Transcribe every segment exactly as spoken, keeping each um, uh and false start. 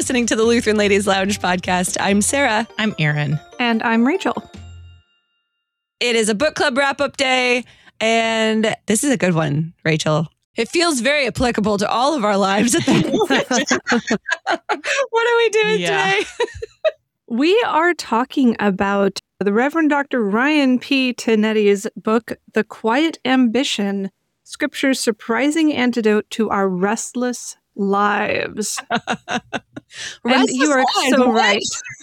listening to the Lutheran Ladies Lounge podcast. I'm Sarah. I'm Erin. And I'm Rachel. It is a book club wrap-up day, and this is a good one, Rachel. It feels very applicable to all of our lives at the moment. What are we doing Yeah. today? We are talking about the Reverend Doctor Ryan P. Tinetti's book, The Quiet Ambition, Scripture's Surprising Antidote to Our Restless Lives. And Restless you are lives, so what? right.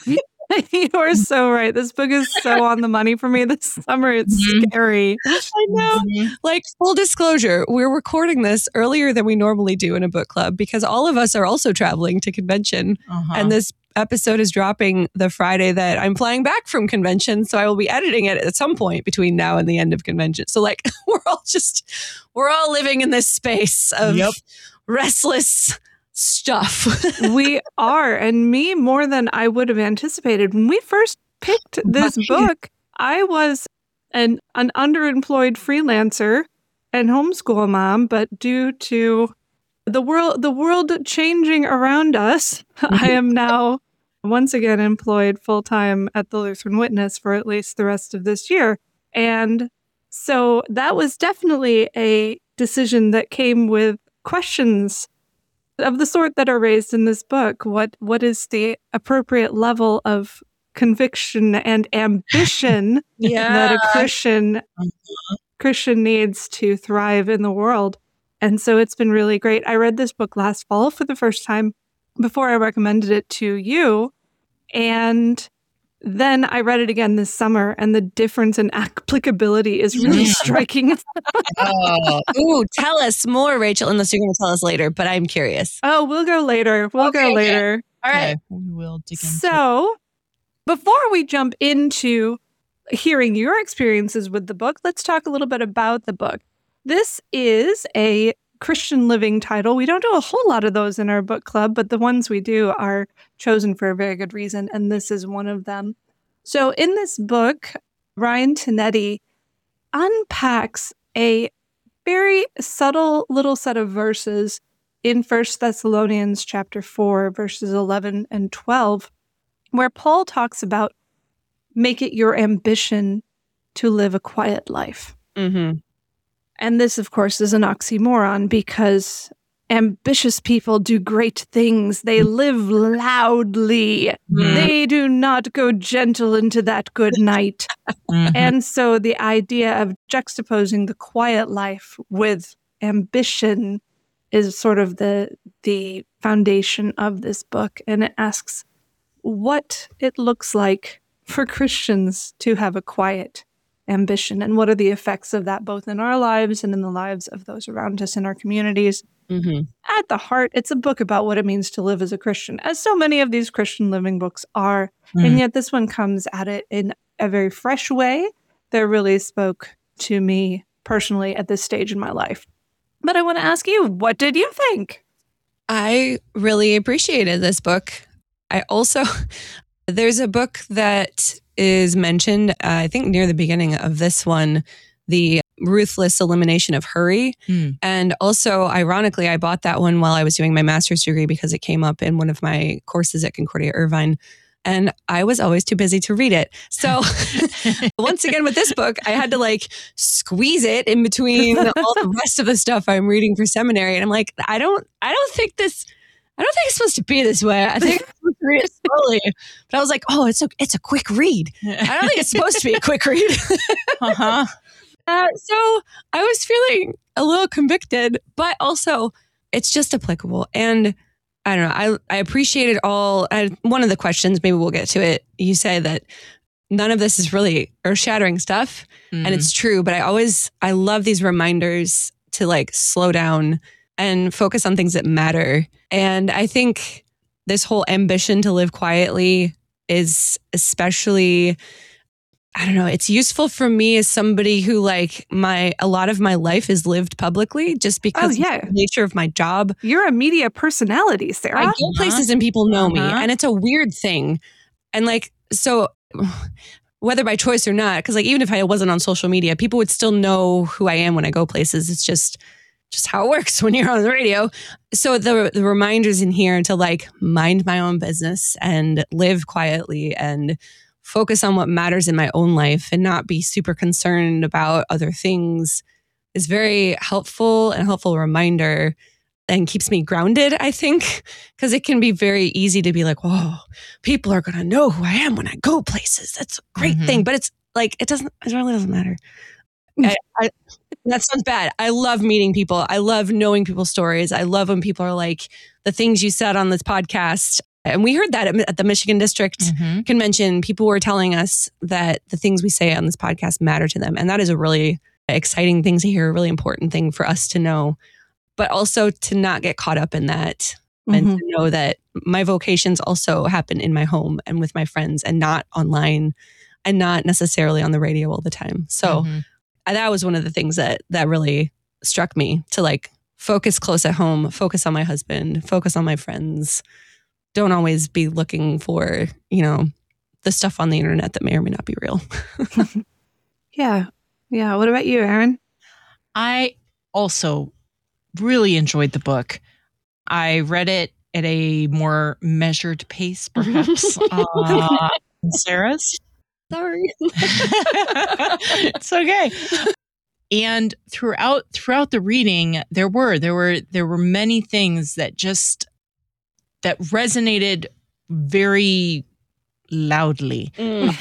You are so right. This book is so on the money for me this summer. It's Mhm. scary. I know. Mhm. Like, full disclosure, we're recording this earlier than we normally do in a book club because all of us are also traveling to convention. Uh-huh. And this episode is dropping the Friday that I'm flying back from convention. So I will be editing it at some point between now and the end of convention. So like, we're all just, we're all living in this space of Yep. restless stuff. We are, and me more than I would have anticipated. When we first picked this Right. book, I was an an underemployed freelancer and homeschool mom, but due to the world the world changing around us, I am now once again employed full time at the Lutheran Witness for at least the rest of this year. And so that was definitely a decision that came with questions of the sort that are raised in this book. What what is the appropriate level of conviction and ambition that a Christian Uh-huh. Christian needs to thrive in the world? And so it's been really great. I read this book last fall for the first time before I recommended it to you. And then I read it again this summer, and the difference in applicability is really Yeah. striking. Oh, Ooh, tell us more, Rachel, unless you're going to tell us later, but I'm curious. Oh, we'll go later. We'll Okay, go okay. later. All right. okay. We will dig into it. So, before we jump into hearing your experiences with the book, let's talk a little bit about the book. This is a Christian living title. We don't do a whole lot of those in our book club, but the ones we do are chosen for a very good reason, and this is one of them. So, in this book, Ryan Tinetti unpacks a very subtle little set of verses in First Thessalonians chapter four, verses eleven and twelve, where Paul talks about make it your ambition to live a quiet life. Mm-hmm. And this, of course, is an oxymoron because ambitious people do great things. They live loudly. Mhm. They do not go gentle into that good night. Mhm. And so the idea of juxtaposing the quiet life with ambition is sort of the the foundation of this book. And it asks what it looks like for Christians to have a quiet ambition, and what are the effects of that both in our lives and in the lives of those around us in our communities. Mm-hmm. At the heart, it's a book about what it means to live as a Christian, as so many of these Christian living books are. Mhm. And yet this one comes at it in a very fresh way that really spoke to me personally at this stage in my life. But I want to ask you, what did you think? I really appreciated this book. I also, there's a book that is mentioned, uh, I think near the beginning of this one, The Ruthless Elimination of Hurry. Mm. And also, ironically, I bought that one while I was doing my master's degree because it came up in one of my courses at Concordia Irvine. And I was always too busy to read it. So once again, with this book, I had to like squeeze it in between all the rest of the stuff I'm reading for seminary. And I'm like, I don't, I don't think this, I don't think it's supposed to be this way. I think I'm supposed to read it slowly. But I was like, oh, it's a, it's a quick read. I don't think it's supposed to be a quick read. Uh-huh. Uh, so I was feeling a little convicted, but also it's just applicable. And I don't know, I, I appreciated all, I, one of the questions, maybe we'll get to it. You say that none of this is really earth shattering stuff. Mhm. And it's true, but I always, I love these reminders to like slow down and focus on things that matter. And I think this whole ambition to live quietly is especially, I don't know, it's useful for me as somebody who like my, a lot of my life is lived publicly just because Oh, yeah. of the nature of my job. You're a media personality, Sarah. I go Uh-huh. places and people know me, Uh-huh. and it's a weird thing. And like, so whether by choice or not, because like even if I wasn't on social media, people would still know who I am when I go places. It's just, just how it works when you're on the radio. So the the reminders in here to like mind my own business and live quietly and focus on what matters in my own life and not be super concerned about other things is very helpful and a helpful reminder and keeps me grounded, I think, because it can be very easy to be like, whoa, people are going to know who I am when I go places. That's a great Mhm. thing. But it's like, it doesn't, it really doesn't matter. I, I, that sounds bad. I love meeting people. I love knowing people's stories. I love when people are like, the things you said on this podcast. And we heard that at, at the Michigan District Mhm. Convention. People were telling us that the things we say on this podcast matter to them. And that is a really exciting thing to hear, a really important thing for us to know. But also to not get caught up in that and Mhm. to know that my vocations also happen in my home and with my friends and not online and not necessarily on the radio all the time. So Mhm. uh, that was one of the things that that really struck me, to like focus close at home, focus on my husband, focus on my friends. Don't always be looking for, you know, the stuff on the internet that may or may not be real. Yeah. Yeah. What about you, Erin? I also really enjoyed the book. I read it at a more measured pace, perhaps, uh, than Sarah's. Sorry. It's okay. And throughout throughout the reading, there were there were there were many things that just that resonated very loudly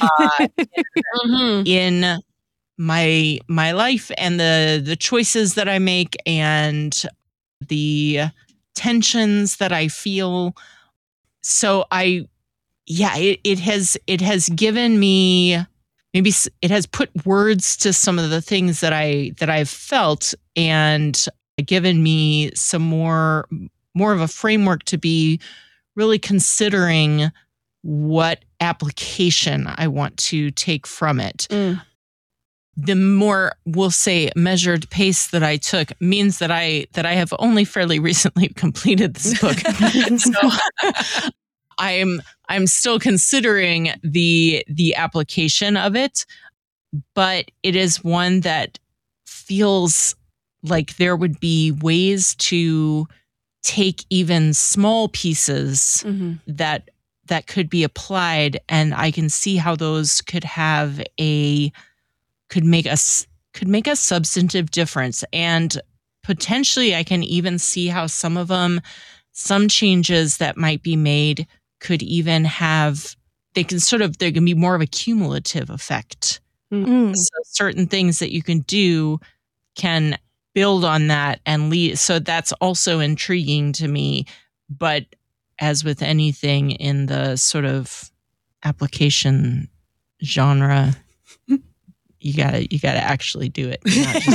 Mhm. in my my life and the the choices that I make and the tensions that I feel. So I yeah, it, it has it has given me maybe s- it has put words to some of the things that I that I've felt and given me some more more of a framework to be really considering what application I want to take from it. Mm. The more, we'll say, measured pace that I took means that I that I have only fairly recently completed this book. So I'm I'm still considering the the application of it, but it is one that feels like there would be ways to take even small pieces Mhm. that that could be applied, and I can see how those could have a could make us could make a substantive difference. And potentially I can even see how some of them, some changes that might be made could even have, they can sort of, there can be more of a cumulative effect. Mm. So certain things that you can do can build on that and lead. So that's also intriguing to me. But as with anything in the sort of application genre, you gotta you gotta actually do it.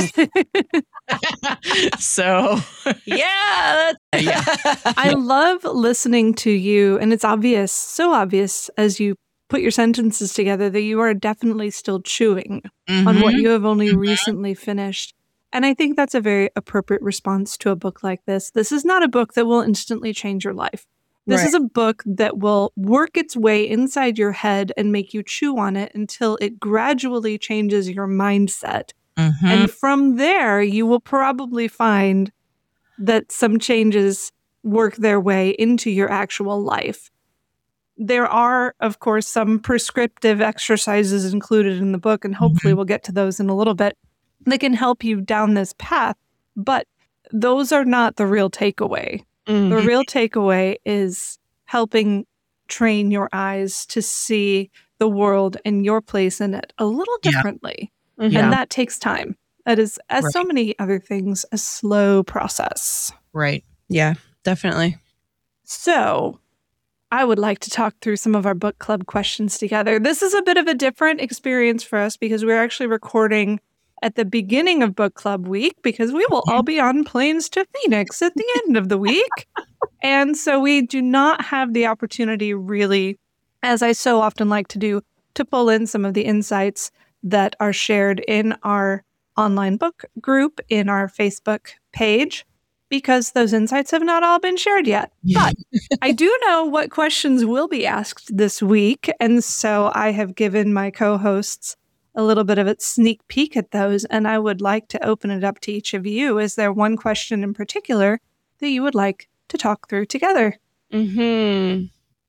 Not just- so Yeah. That's, yeah. I love listening to you, and it's obvious, so obvious as you put your sentences together that you are definitely still chewing on what Mhm. you have only Mhm. recently finished. And I think that's a very appropriate response to a book like this. This is not a book that will instantly change your life. This Right. is a book that will work its way inside your head and make you chew on it until it gradually changes your mindset. Mhm. And from there, you will probably find that some changes work their way into your actual life. There are, of course, some prescriptive exercises included in the book, and hopefully we'll get to those in a little bit, that can help you down this path. But those are not the real takeaway. Mm. The real takeaway is helping train your eyes to see the world and your place in it a little Yeah. differently. Mhm. Yeah. And that takes time. That is, as so Right. many other things, a slow process. Right. Yeah, definitely. So, I would like to talk through some of our book club questions together. This is a bit of a different experience for us because we're actually recording at the beginning of book club week because we will all be on planes to Phoenix at the end of the week. And so we do not have the opportunity really, as I so often like to do, to pull in some of the insights that are shared in our online book group, in our Facebook page, because those insights have not all been shared yet. But I do know what questions will be asked this week. And so I have given my co-hosts a little bit of a sneak peek at those, and I would like to open it up to each of you. Is there one question in particular that you would like to talk through together? Hmm.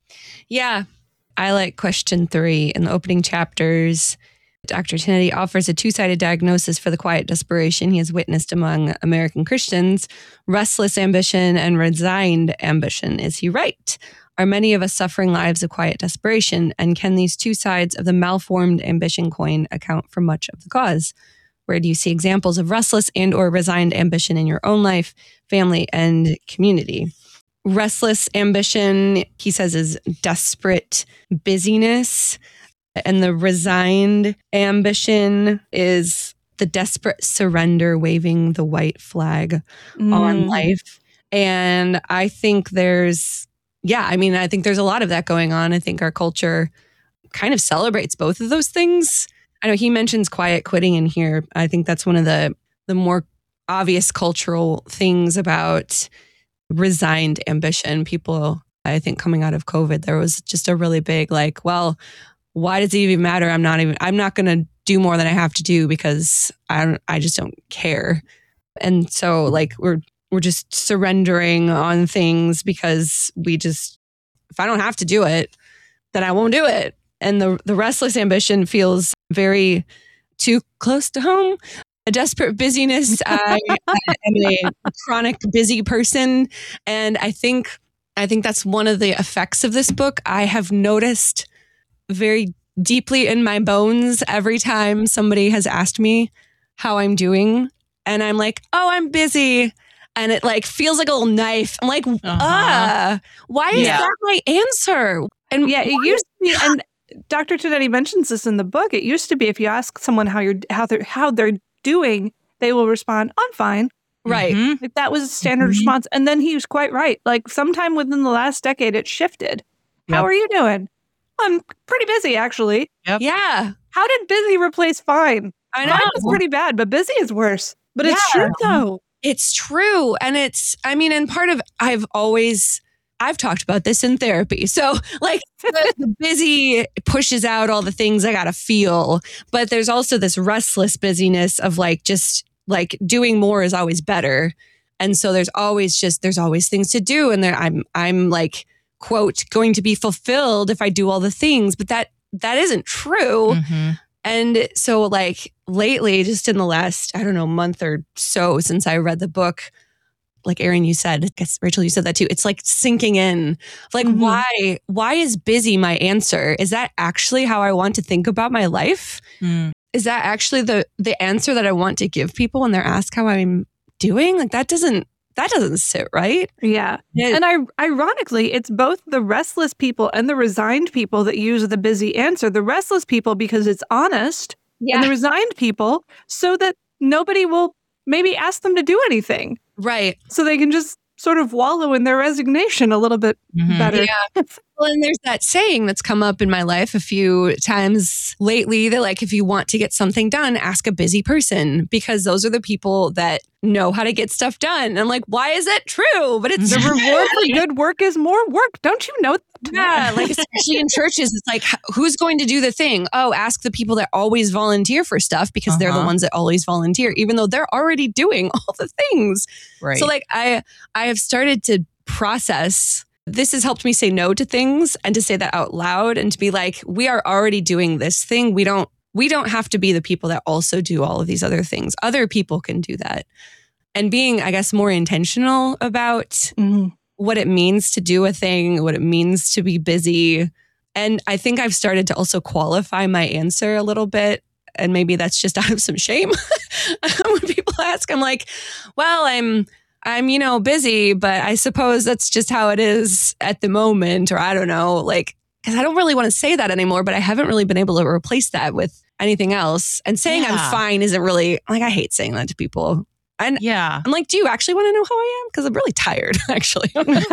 Yeah, I like question three. In the opening chapters, Doctor Tinetti offers a two-sided diagnosis for the quiet desperation he has witnessed among American Christians: restless ambition and resigned ambition. Is he right? Are many of us suffering lives of quiet desperation? And can these two sides of the malformed ambition coin account for much of the cause? Where do you see examples of restless and or resigned ambition in your own life, family, and community? Restless ambition, he says, is desperate busyness. And the resigned ambition is the desperate surrender, waving the white flag mm. on life. And I think there's, yeah, I mean, I think there's a lot of that going on. I think our culture kind of celebrates both of those things. I know he mentions quiet quitting in here. I think that's one of the, the more obvious cultural things about resigned ambition. People, I think coming out of COVID, there was just a really big like, well, why does it even matter? I'm not even, I'm not going to do more than I have to do because I don't, I just don't care. And so like we're, we're just surrendering on things because we just, if I don't have to do it, then I won't do it. And the, the restless ambition feels very too close to home. A desperate busyness. I, I am a chronic busy person. And I think, I think that's one of the effects of this book. I have noticed very deeply in my bones every time somebody has asked me how I'm doing. And I'm like, oh, I'm busy. And it like feels like a little knife. I'm like, uh-huh. ah, why is Yeah. that my answer? And Yeah, it used to be, and Doctor Tinetti mentions this in the book. It used to be if you ask someone how you're how they're how they're doing, they will respond, "I'm fine." right. Mhm. Like that was a standard Mhm. response. And then he was quite right. Like sometime within the last decade, it shifted. How Yep. are you doing? I'm pretty busy, actually. Yep. Yeah, How did busy replace fine? I know. Fine was pretty bad, but busy is worse. But it's Yeah. true though. It's true. And it's, I mean, and part of, I've always, I've talked about this in therapy. So like the, the busy pushes out all the things I got to feel, but there's also this restless busyness of like, just like doing more is always better. And so there's always just, there's always things to do. And there I'm, I'm like, quote, going to be fulfilled if I do all the things, but that, that isn't true. Mhm. And so like lately, just in the last, I don't know, month or so since I read the book, like Erin, you said, I guess Rachel, you said that too. It's like sinking in. Like, Mhm. why, why is busy my answer? Is that actually how I want to think about my life? Mm. Is that actually the the answer that I want to give people when they're asked how I'm doing? Like that doesn't, that doesn't sit right. Yeah. Yeah. And I, ironically, it's both the restless people and the resigned people that use the busy answer. The restless people because it's honest, and the resigned people so that nobody will maybe ask them to do anything. Right. So they can just sort of wallow in their resignation a little bit Mhm. better. Yeah. Well, and there's that saying that's come up in my life a few times lately that like, if you want to get something done, ask a busy person because those are the people that know how to get stuff done. And I'm like, why is that true? But it's The reward for good work is more work. Don't you know that? yeah, like especially in churches, it's like, h- who's going to do the thing? Oh, ask the people that always volunteer for stuff because they're the Uh-huh. ones that always volunteer, even though they're already doing all the things. Right. So like I I have started to process. This has helped me say no to things and to say that out loud and to be like, we are already doing this thing. We don't we don't have to be the people that also do all of these other things. Other people can do that. And being, I guess, more intentional about Mhm. what it means to do a thing, what it means to be busy. And I think I've started to also qualify my answer a little bit. And maybe that's just out of some shame. When people ask, I'm like, well, I'm, I'm, you know, busy, but I suppose that's just how it is at the moment. Or I don't know, like, because I don't really want to say that anymore, but I haven't really been able to replace that with anything else. And saying Yeah. I'm fine isn't really, like, I hate saying that to people. And yeah. I'm like, do you actually want to know how I am? Because I'm really tired, actually.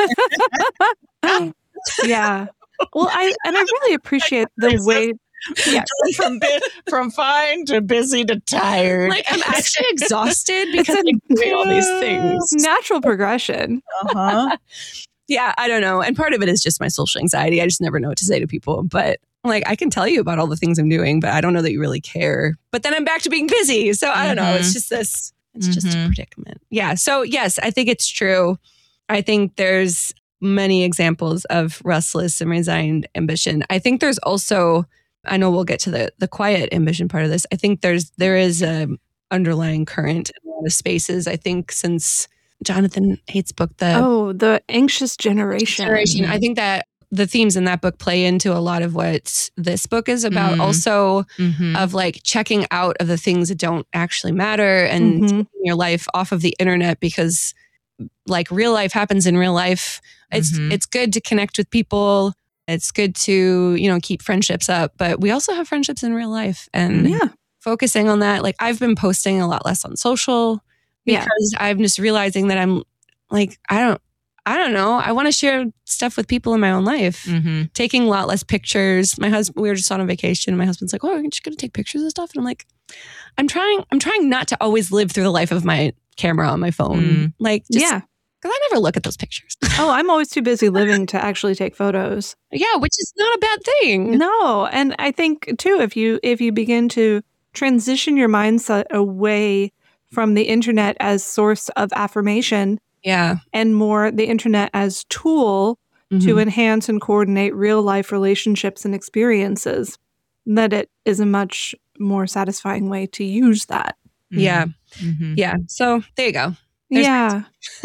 Yeah. Well, I and I really appreciate the way. Yeah. from bi- from fine to busy to tired. Like, I'm actually exhausted It's because a I'm doing all these things. natural progression. uh-huh. Yeah, I don't know. And part of it is just my social anxiety. I just never know what to say to people. But like, I can tell you about all the things I'm doing, but I don't know that you really care. But then I'm back to being busy. So I don't know. Mhm. It's just this, it's just a Mhm. predicament. Yeah. So yes, I think it's true. I think there's many examples of restless and resigned ambition. I think there's also, I know we'll get to the the quiet ambition part of this. I think there's there is a underlying current in a lot of spaces. I think since Jonathan Haidt's book, the Oh, the anxious generation. generation, I think that the themes in that book play into a lot of what this book is about. Mm. Also, Mhm. of like checking out of the things that don't actually matter and Mhm. taking your life off of the internet, because like real life happens in real life. It's Mhm. it's good to connect with people. It's good to, you know, keep friendships up, but we also have friendships in real life, and Yeah. focusing on that. Like I've been posting a lot less on social Yeah. because I'm just realizing that I'm like, I don't I don't know. I want to share stuff with people in my own life. Mhm. Taking a lot less pictures. My husband, we were just on a vacation. My husband's like, "Oh, you're just going to take pictures of stuff?" And I'm like, I'm trying, I'm trying not to always live through the life of my camera on my phone. Mm. Like, just, Yeah. because I never look at those pictures. Oh, I'm always too busy living to actually take photos. Yeah, which is not a bad thing. No, and I think too, if you if you begin to transition your mindset away from the internet as source of affirmation Yeah. and more the internet as tool to Mhm. enhance and coordinate real life relationships and experiences, that it is a much more satisfying way to use that. Yeah. Mhm. Yeah. So there you go. There's yeah.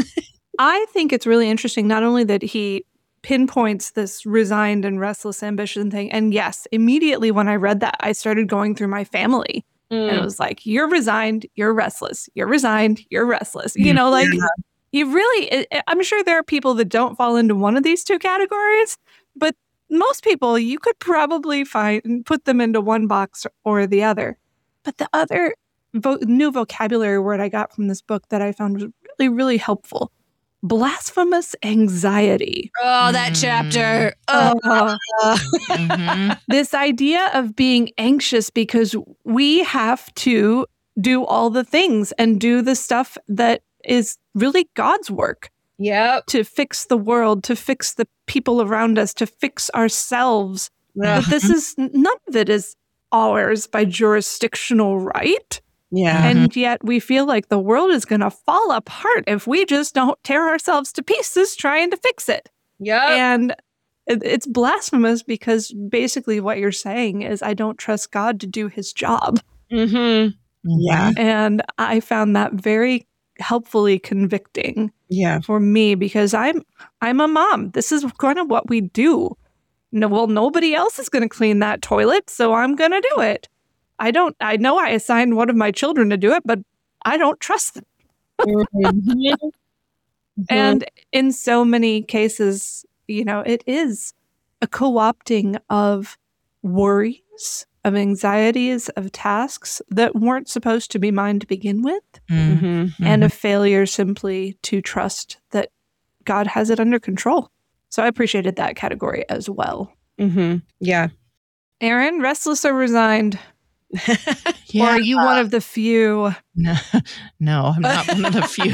I think it's really interesting, not only that he pinpoints this resigned and restless ambition thing. And yes, immediately when I read that, I started going through my family. And it Mm. was like, you're resigned, you're restless, you're resigned, you're restless. You know, like you really, I- I'm sure there are people that don't fall into one of these two categories, but most people you could probably find, put them into one box or the other. But the other vo- new vocabulary word I got from this book that I found was really, really helpful: blasphemous anxiety. Oh, that Mm. chapter. Oh. Uh, Mhm. this idea of being anxious because we have to do all the things and do the stuff that is really God's work Yep. to fix the world, to fix the people around us, to fix ourselves. Ugh. But this is none of it is ours by jurisdictional right. Yeah. And yet we feel like the world is going to fall apart if we just don't tear ourselves to pieces trying to fix it. Yep. And it- it's blasphemous because basically what you're saying is, I don't trust God to do his job. Mm-hmm. Yeah. And I found that very helpfully convicting Yeah. for me because I'm I'm a mom. This is kind of what we do. No, well, nobody else is going to clean that toilet, so I'm going to do it. I don't I know I assigned one of my children to do it, but I don't trust them. Mm-hmm. And in so many cases, you know, it is a co-opting of worries, of anxieties, of tasks that weren't supposed to be mine to begin with, Mhm. Mm-hmm. and a failure simply to trust that God has it under control. So I appreciated that category as well. Mm-hmm. Yeah. Aaron, restless or resigned? Yeah. Or are you one of the few? No, no, I'm not one of the few.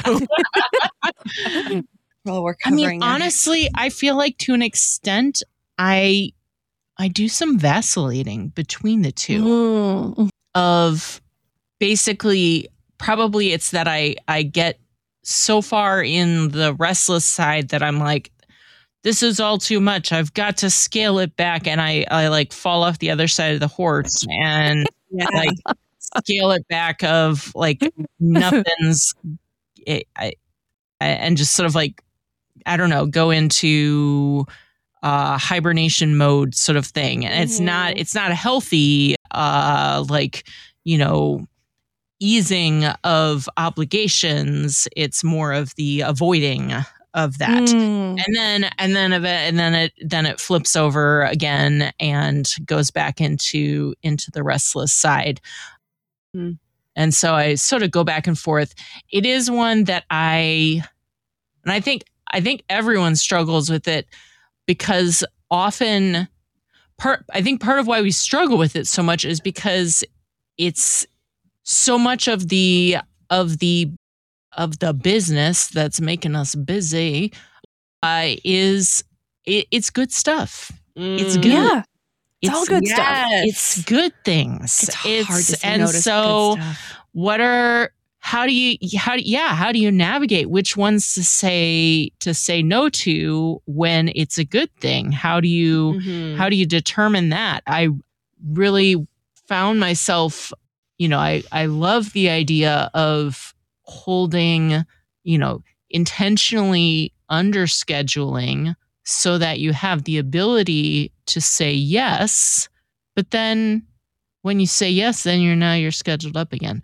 Well, we're I covering mean, that. honestly, I feel like to an extent, I I do some vacillating between the two. Mm. Of basically, probably it's that I I get so far in the restless side that I'm like, this is all too much. I've got to scale it back, and I I like fall off the other side of the horse and Yeah. like scale it back of like nothing's it, I, I- and just sort of like I don't know, go into uh hibernation mode sort of thing. And it's not Mhm. it's not a healthy uh like, you know, easing of obligations. It's more of the avoiding of that. Mm. And then and then of it, and then it then it flips over again and goes back into into the restless side. Mm. And so I sort of go back and forth. It is one that I and I think I think everyone struggles with it because often part I think part of why we struggle with it so much is because it's so much of the of the of the business that's making us busy uh, is it, it's good stuff. It's Mm. good. Yeah. It's all good stuff. Yes. It's good things. It's hard to say and no to so good stuff. what are how do you how yeah how do you navigate which ones to say to say no to when it's a good thing? How do you Mhm. how do you determine that? I really found myself, you know, I I love the idea of holding, you know, intentionally under scheduling so that you have the ability to say yes, but then when you say yes, then you're now you're scheduled up again.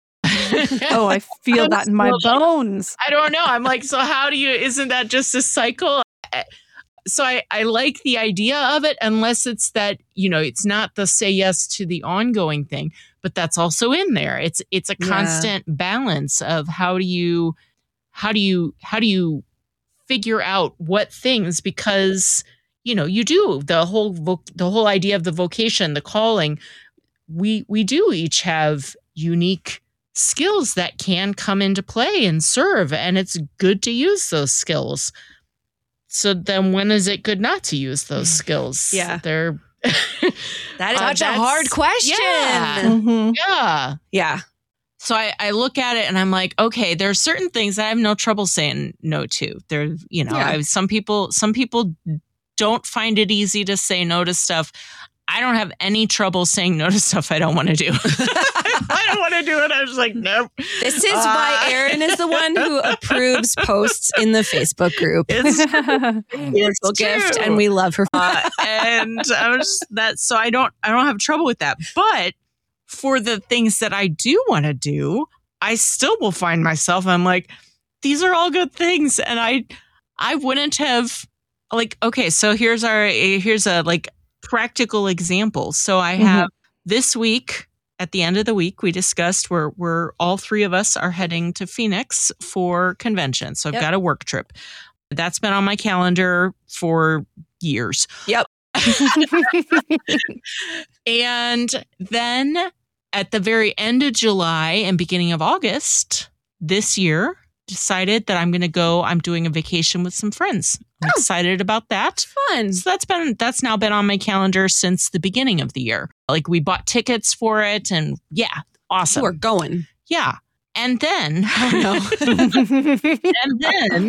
Oh, I feel I'm that in my so like- bones. I don't know. I'm like, so how do you, isn't that just a cycle? So I, I like the idea of it, unless it's that, you know, it's not the say yes to the ongoing thing, but that's also in there. It's, it's a Yeah. constant balance of how do you, how do you, how do you figure out what things, because, you know, you do the whole, voc- the whole idea of the vocation, the calling, we, we do each have unique skills that can come into play and serve, and it's good to use those skills. So then when is it good not to use those skills? Yeah. They're That is Uh, such a that's- hard question. yeah. Mhm. yeah. Yeah. So I, I look at it and I'm like, okay, there are certain things that I have no trouble saying no to. There, you know, Yeah. I, some people, some people don't find it easy to say no to stuff. I don't have any trouble saying no to stuff I don't want to do. I don't want to do it. I was like, nope. This is Uh, why Erin is the one who approves posts in the Facebook group. It's Virtual gift, true. and we love her. uh, and I was that. So I don't, I don't have trouble with that. But for the things that I do want to do, I still will find myself. I'm like, these are all good things, and I, I wouldn't have like. Okay, so here's our here's a like practical example. So I have this week. At the end of the week, we discussed we're we're all three of us are heading to Phoenix for convention. So I've Yep. got a work trip. That's been on my calendar for years. Yep. And then at the very end of July and beginning of August this year, decided that I'm going to go. I'm doing a vacation with some friends. I'm Oh. excited about that. Fun. So that's been that's now been on my calendar since the beginning of the year. Like we bought tickets for it, and yeah, awesome. We're going. Yeah, and then Oh, and then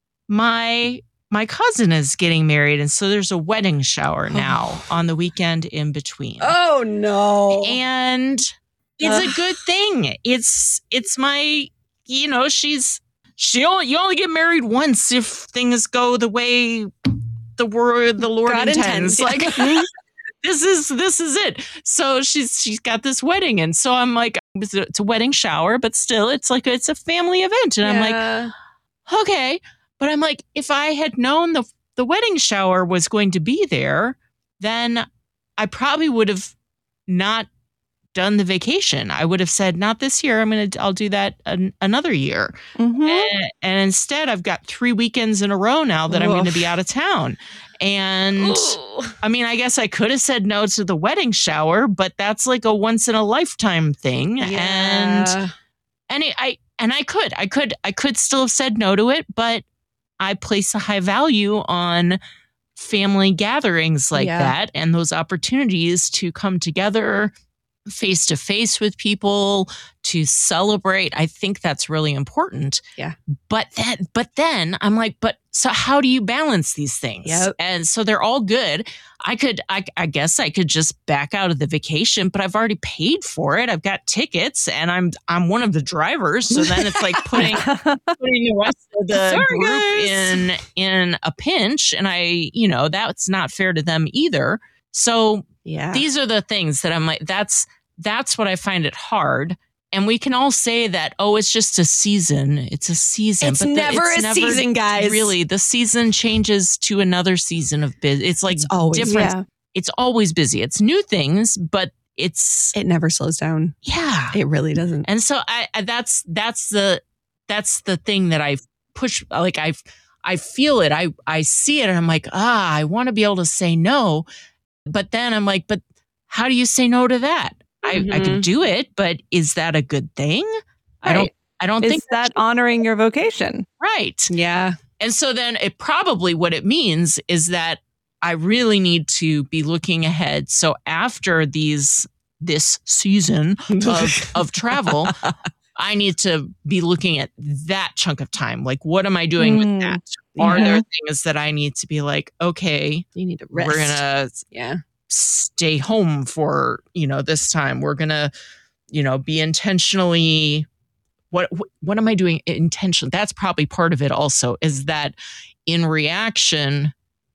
my my cousin is getting married, and so there's a wedding shower now on the weekend in between. Oh no. And it's Ugh. a good thing. It's it's my, you know, she's she only you only get married once if things go the way the word the Lord God intends. intends, yeah. Like this is this is it. So she's she's got this wedding, and so I'm like, it's a, it's a wedding shower, but still, it's like it's a family event, and I'm like, Yeah. okay. But I'm like, if I had known the the wedding shower was going to be there, then I probably would have not done the vacation. I would have said, not this year. I'm gonna I'll do that an, another year. Mhm. And, and instead, I've got three weekends in a row now that I'm going to Oof. be out of town. And Ooh. I mean, I guess I could have said no to the wedding shower, but that's like a once in a lifetime thing. And Yeah. and it, I and I could I could I could still have said no to it, but I place a high value on family gatherings like Yeah. that and those opportunities to come together face to face with people to celebrate. I think that's really important. Yeah. But that but then I'm like, but so how do you balance these things? Yep. And so they're all good. I could I, I guess I could just back out of the vacation, but I've already paid for it. I've got tickets and I'm I'm one of the drivers. So then it's like putting putting the rest of the Sorry, group guys. in in a pinch. And I, you know, that's not fair to them either. So Yeah. these are the things that I'm like, that's that's what I find it hard. And we can all say that, oh, it's just a season. It's a season. It's the- never a season, guys. Really, the season changes to another season of business. It's like It's always- different. Yeah. It's always busy. It's new things, but it's It never slows down. yeah. It really doesn't. And so I, I that's that's the that's the thing that I push like I I feel it. I I see it and I'm like, ah, I want to be able to say no. But then I'm like, but how do you say no to that? I, I could do it, but is that a good thing? I don't Right. I don't Is think that honoring your vocation? right. Yeah. And so then it probably what it means is that I really need to be looking ahead. So after these this season of of travel, I need to be looking at that chunk of time. Like, what am I doing Mm, with that? Are yeah. there things that I need to be like, okay, You need to rest. we're gonna yeah. stay home for, you know, this time. We're gonna, you know, be intentionally. What what am I doing intentionally? That's probably part of it. Also, is that in reaction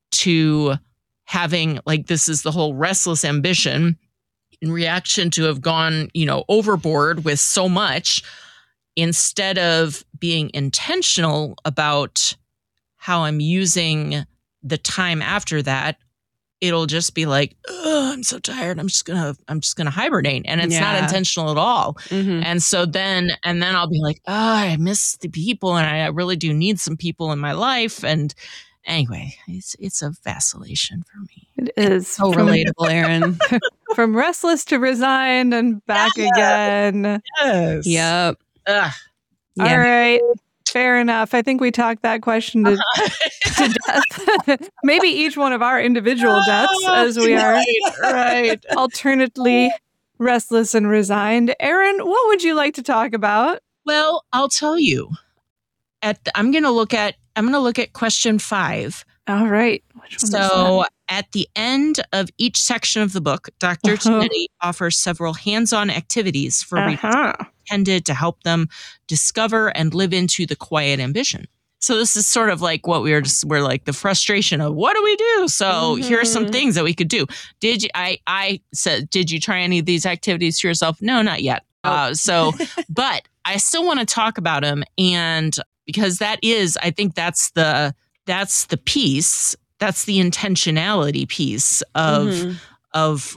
to having, like, this is the whole restless ambition. In reaction to have gone, you know, overboard with so much, instead of being intentional about how I'm using the time after that, it'll just be like, oh, I'm so tired. I'm just gonna, I'm just gonna hibernate, and it's not Yeah. intentional at all. Mhm. And so then, and then I'll be like, oh, I miss the people, and I really do need some people in my life. And anyway, it's it's a vacillation for me. It is. So from, relatable, Erin. from restless to resigned and back again. Yes. Yep. Ugh. Yeah. All right. Fair enough. I think we talked that question to, to death. Maybe each one of our individual deaths, as we are Right, right. alternately restless and resigned. Erin, what would you like to talk about? Well, I'll tell you. At the, I'm going to look at I'm going to look at question five. All right. Which one is So at the end of each section of the book, Doctor Uh-huh. Tinetti offers several hands-on activities for that? readers Uh-huh. intended to help them discover and live into the quiet ambition. So this is sort of like what we were just, we're like the frustration of what do we do? So here are some Mhm. things that we could do. Did you, I, I said, did you try any of these activities for yourself? No, not yet. Uh, so, but I still want to talk about them. And because that is, I think that's the, that's the piece, that's the intentionality piece of, Mhm. of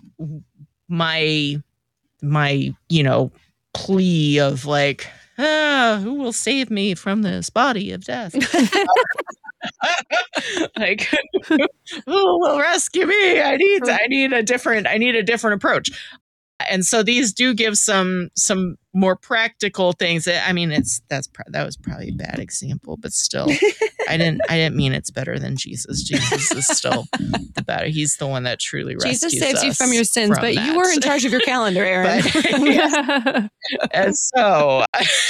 my, my, you know, plea of like, ah, who will save me from this body of death? Like, who will rescue me? I need, I need a different, I need a different approach. And so these do give some, some more practical things. I mean, it's, that's, pro- that was probably a bad example, but still, I didn't, I didn't mean it's better than Jesus. Jesus is still the better. He's the one that truly rescues Jesus saves you us from your sins, from but that. you were in charge of your calendar, Erin. But- yes. And so,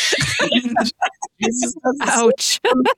Jesus doesn't- Ouch.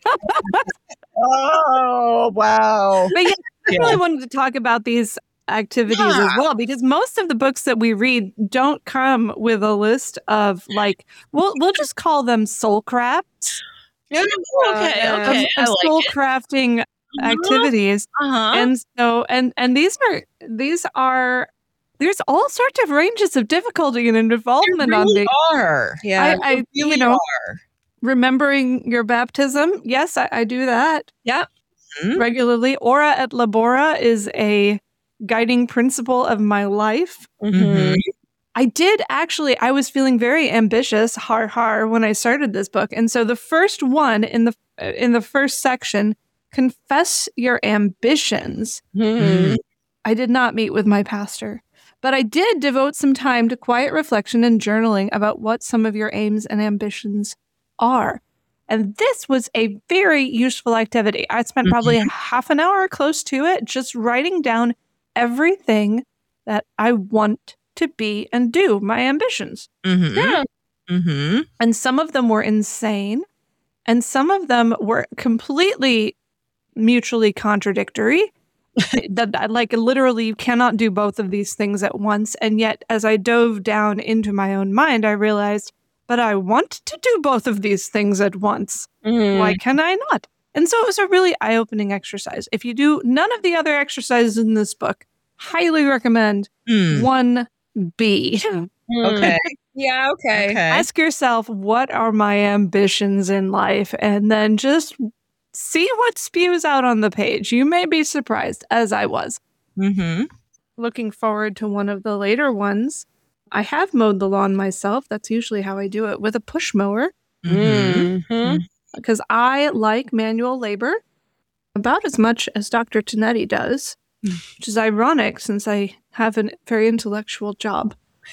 oh wow! But yeah, I Yeah. really wanted to talk about these activities as well, because most of the books that we read don't come with a list of, like, we'll we'll just call them soul crafts. Okay, Yeah. Of, okay, of I like soul it. crafting activities. Uh-huh. And so and and these are these are there's all sorts of ranges of difficulty and involvement They on really the are. Yeah. I, I They really you know are. remembering your baptism. Yes, I, I do that Yeah. Mhm. regularly. Ora et labora is a guiding principle of my life. Mhm. I did actually, I was feeling very ambitious, har har, when I started this book. And so the first one in the in the first section, confess your ambitions. Mhm. I did not meet with my pastor, but I did devote some time to quiet reflection and journaling about what some of your aims and ambitions are. And this was a very useful activity. I spent probably half an hour close to it, just writing down everything that I want to be and do, my ambitions. Mhm. Yeah. Mhm. And some of them were insane, and some of them were completely mutually contradictory. that, that, like, literally, you cannot do both of these things at once. And yet, as I dove down into my own mind, I realized, but I want to do both of these things at once. Mhm. Why can I not? And so it was a really eye-opening exercise. If you do none of the other exercises in this book, highly recommend Mm. one B. Okay. Yeah, okay. Okay. Ask yourself, what are my ambitions in life? And then just see what spews out on the page. You may be surprised, as I was. Mhm. Looking forward to one of the later ones. I have mowed the lawn myself. That's usually how I do it, with a push mower, Mhm. Mhm. because I like manual labor about as much as Doctor Tinetti does, which is ironic since I have a very intellectual job.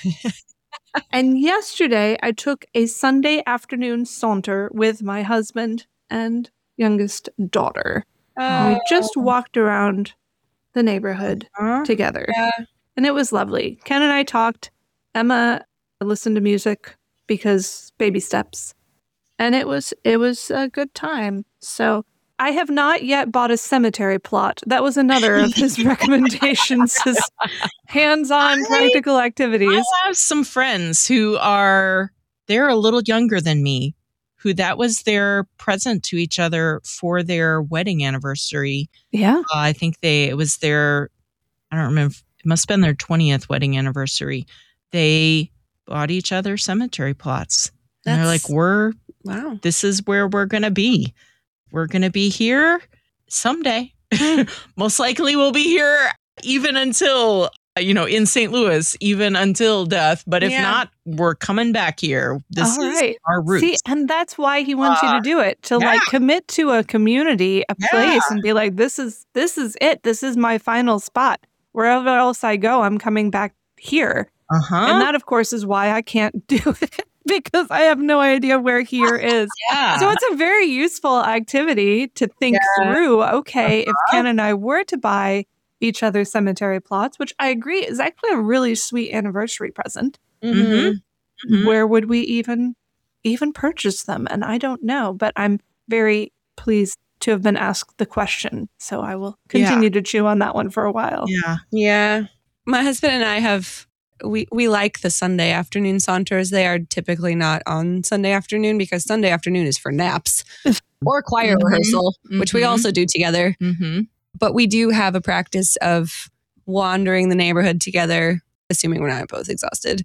And yesterday, I took a Sunday afternoon saunter with my husband and youngest daughter. Oh. We just walked around the neighborhood Huh? together. Yeah. And it was lovely. Ken and I talked. Emma listened to music because baby steps. And it was it was a good time. So I have not yet bought a cemetery plot. That was another of his recommendations, his hands-on I- practical activities. I have some friends who are, they're a little younger than me, who that was their present to each other for their wedding anniversary. Yeah. Uh, I think they, it was their, I don't remember, it must have been their twentieth wedding anniversary. They bought each other cemetery plots. And they're like, That's- we're, Wow. this is where we're going to be. We're going to be here someday. Most likely we'll be here even until, you know, in Saint Louis, even until death. But if Yeah. not, we're coming back here. This All is right. our roots. See, and that's why he wants you Uh, to do it, to yeah. like commit to a community, a Yeah. place, and be like, this is this is it. This is my final spot. Wherever else I go, I'm coming back here. Uh-huh. And that, of course, is why I can't do it because I have no idea where here is. yeah. So it's a very useful activity to think Yeah. through. Okay, if Uh-huh. Ken and I were to buy each other cemetery plots, which I agree is actually a really sweet anniversary present, Mhm. Mhm. where would we even even purchase them? And I don't know, but I'm very pleased to have been asked the question. So I will Yeah. continue to chew on that one for a while. Yeah. Yeah. My husband and I have we we like the Sunday afternoon saunters. They are typically not on Sunday afternoon because Sunday afternoon is for naps or choir Mhm. rehearsal, which we Mhm. also do together. Mm-hmm. But we do have a practice of wandering the neighborhood together, assuming we're not both exhausted,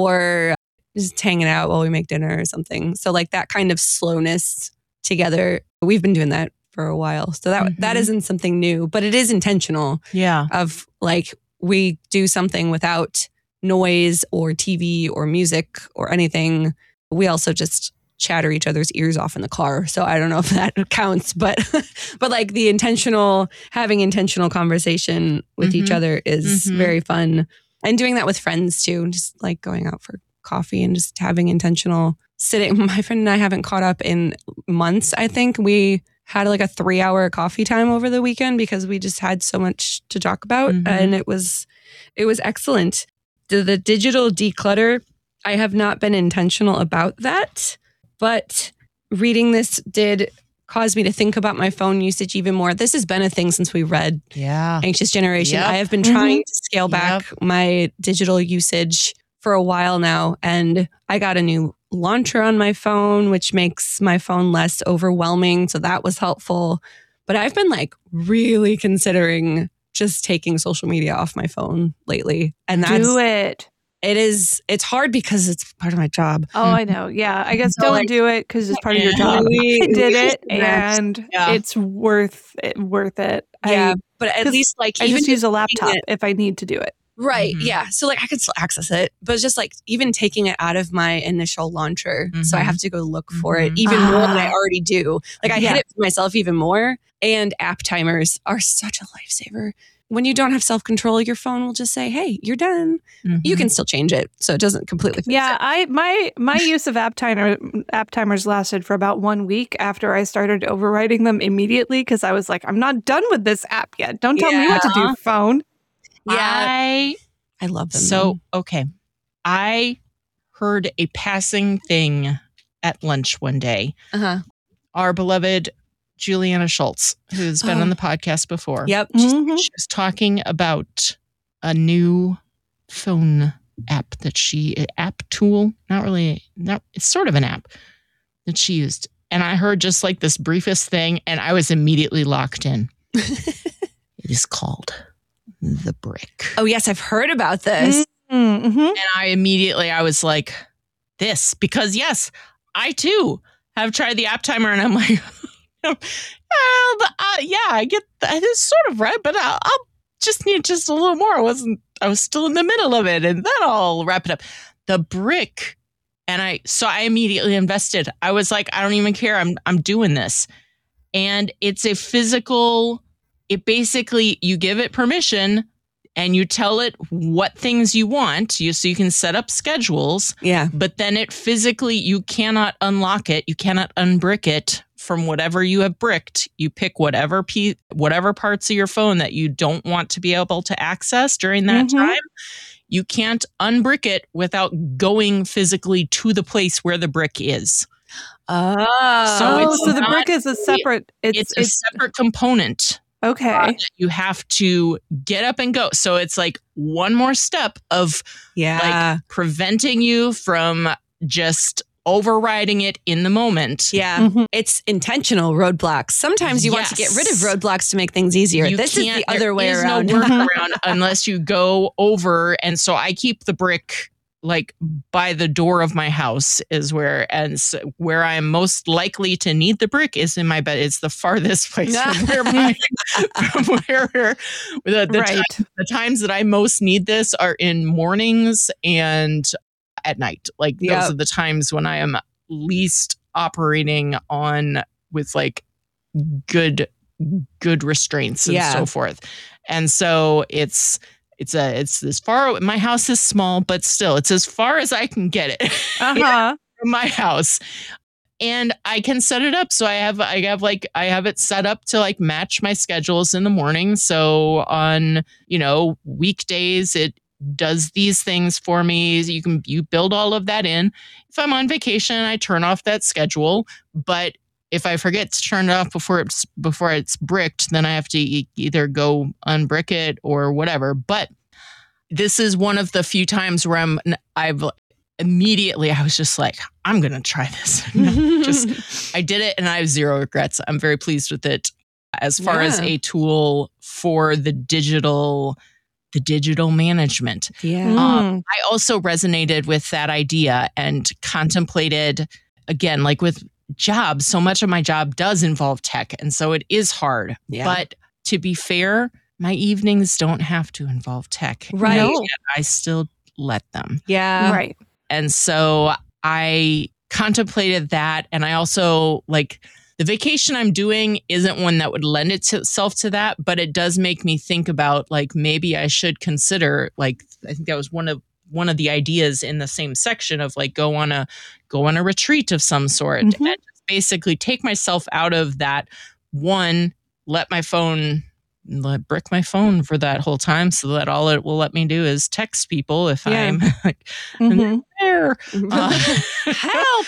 or just hanging out while we make dinner or something. So like that kind of slowness together, we've been doing that for a while. So that that Mhm. isn't something new, but it is intentional Yeah. of like we do something without noise or T V or music or anything. We also just chatter each other's ears off in the car. So I don't know if that counts, but but like the intentional having intentional conversation with each Mhm. other is Mhm. very fun. And doing that with friends too, just like going out for coffee and just having intentional sitting. My friend and I haven't caught up in months, I think. We had like a three hour coffee time over the weekend because we just had so much to talk about. Mhm. And it was it was excellent. The, the digital declutter, I have not been intentional about that, but reading this did cause me to think about my phone usage even more. This has been a thing since we read Yeah. Anxious Generation. Yep. I have been Mhm. trying to scale back my digital usage for a while now. And I got a new launcher on my phone, which makes my phone less overwhelming. So that was helpful. But I've been like really considering just taking social media off my phone lately. And that's Do it. it is it's hard because it's part of my job. Oh, I know. Yeah. I guess So, don't like, do it because it's part of your job. we- I did we it just- and Yeah. it's worth it, worth it. Yeah. I, but at 'cause least like I even just use a taking laptop it- if I need to do it. Right. Mhm. Yeah. So like I could still access it, but it's just like even taking it out of my initial launcher. So I Mhm. have to go look for it Mhm. even more than I Ah. already do. Like I Yeah. hit it for myself even more. And app timers are such a lifesaver. When you don't have self control, your phone will just say, "Hey, you're done." You Mhm. can still change it, so it doesn't completely. Fix Yeah, it. I my my use of app timer app timers lasted for about one week after I started overriding them immediately because I was like, I'm not done with this app yet. Don't tell me what to do, Yeah. phone. Yeah, I I love them. So, okay. I heard a passing thing at lunch one day. uh huh. Our beloved Juliana Schultz, who's been Oh. on the podcast before. Yep. Mhm. She was talking about a new phone app that she, app tool, not really, not, it's sort of an app that she used. And I heard just like this briefest thing, and I was immediately locked in. It is called The Brick. Oh yes, I've heard about this. Mm-hmm. And I immediately, I was like, this, because yes, I too have tried the app timer and I'm like, well, but, uh, yeah, I get that. It's sort of right, but I'll, I'll just need just a little more. I wasn't, I was still in the middle of it, and then I'll wrap it up. The Brick. And I, so I immediately invested. I was like, I don't even care. I'm, I'm doing this. And it's a physical, it basically, you give it permission and you tell it what things you want, you so you can set up schedules, Yeah. but then it physically, you cannot unlock it, you cannot unbrick it from whatever you have bricked, you pick whatever pe- whatever parts of your phone that you don't want to be able to access during that Mhm. time. You can't unbrick it without going physically to the place where the brick is. Oh, So Oh, it's so the not brick is a separate. It's It's, it's, a separate component okay. uh, that you have to get up and go. So it's like one more step of yeah. preventing you from just overriding it in the moment. Yeah. Mhm. It's intentional roadblocks. Sometimes you want to get rid of Yes. roadblocks to make things easier. You This is can't- the other way there is around. no workaround unless you go over. And so I keep the brick like by the door of my house is where, and so where I am most likely to need the brick is in my bed. It's the farthest place from where my, from where the, the, Right. time- the times that I most need this are in mornings and at night. Like Yep. those are the times when I am least operating on with like good, good restraints and Yeah. so forth. And so it's, It's a it's as far my house is small, but still it's as far as I can get it Uh-huh. from my house. And I can set it up. So I have I have like I have it set up to like match my schedules in the morning. So on, you know, weekdays it does these things for me. You can you build all of that in. If I'm on vacation, I turn off that schedule. But if I forget to turn it off before it's before it's bricked, then I have to e- either go unbrick it or whatever. But this is one of the few times where I'm I've immediately I was just like, I'm gonna try this. just I did it and I have zero regrets. I'm very pleased with it as far as Yeah. a tool for the digital the digital management. yeah. Um, I also resonated with that idea and contemplated, again, like with jobs, so much of my job does involve tech. And so it is hard. Yeah. But to be fair, my evenings don't have to involve tech. Right. And No. yet I still let them. yeah. Right. And so I contemplated that. And I also like the vacation I'm doing isn't one that would lend itself to that, but it does make me think about like maybe I should consider like I think that was one of one of the ideas in the same section of like go on a go on a retreat of some sort Mhm. and just basically take myself out of that one, let my phone let brick my phone for that whole time so that all it will let me do is text people if Yeah. I'm like Mhm. there. Uh, Help.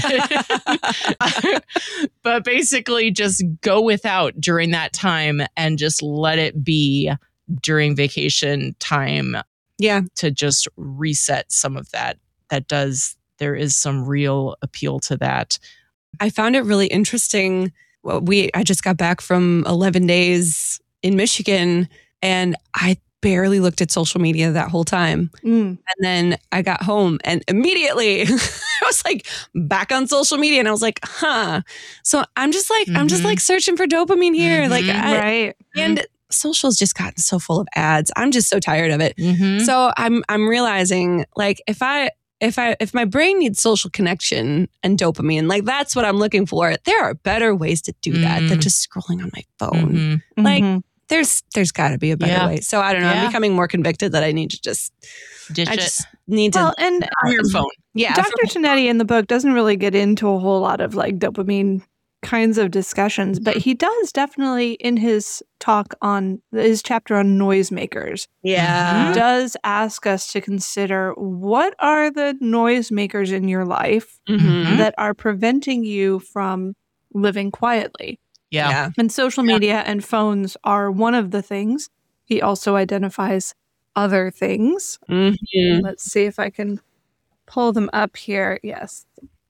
but, but basically just go without during that time and just let it be during vacation time yeah. to just reset some of that. That does, there is some real appeal to that. I found it really interesting. Well, we I just got back from eleven days in Michigan and I barely looked at social media that whole time. Mm. And then I got home and immediately I was like back on social media and I was like, huh. So I'm just like, I'm just Mhm. like searching for dopamine here. Like, Mhm. I, Right. and social's just gotten so full of ads. I'm just so tired of it. Mhm. So I'm, I'm realizing like if I, if I, if my brain needs social connection and dopamine, like that's what I'm looking for. There are better ways to do that than Mm. just scrolling on my phone. Mhm. Like, Mhm. There's, there's got to be a better Yeah. way. So I don't know. Yeah. I'm becoming more convicted that I need to just, Ditch I it just need to Well, and on your phone. Yeah. Doctor Chinetti in the book doesn't really get into a whole lot of like dopamine kinds of discussions, but he does definitely in his talk on his chapter on noisemakers Yeah. does ask us to consider what are the noisemakers in your life Mhm. that are preventing you from living quietly. Yeah. Yeah. And social media and phones are one of the things. He also identifies other things. Mhm. Let's see if I can pull them up here. Yes.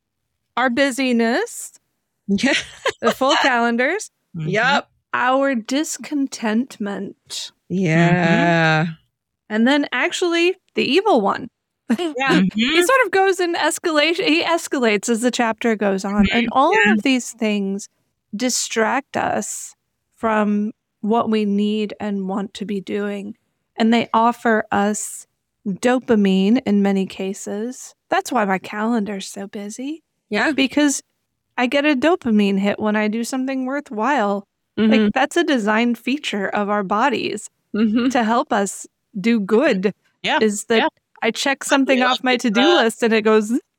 Our busyness, Yeah. the full calendars, Mhm. Yep. our discontentment, Yeah. and then actually the evil one. Yeah. Mhm. He sort of goes in escalation. He escalates as the chapter goes on. And all Yeah. of these things distract us from what we need and want to be doing. And they offer us dopamine in many cases. That's why my calendar's so busy, Yeah. because I get a dopamine hit when I do something worthwhile. Mhm. Like that's a design feature of our bodies Mhm. to help us do good. Yeah. Is that Yeah. I check something Yeah. off my to-do Uh, list and it goes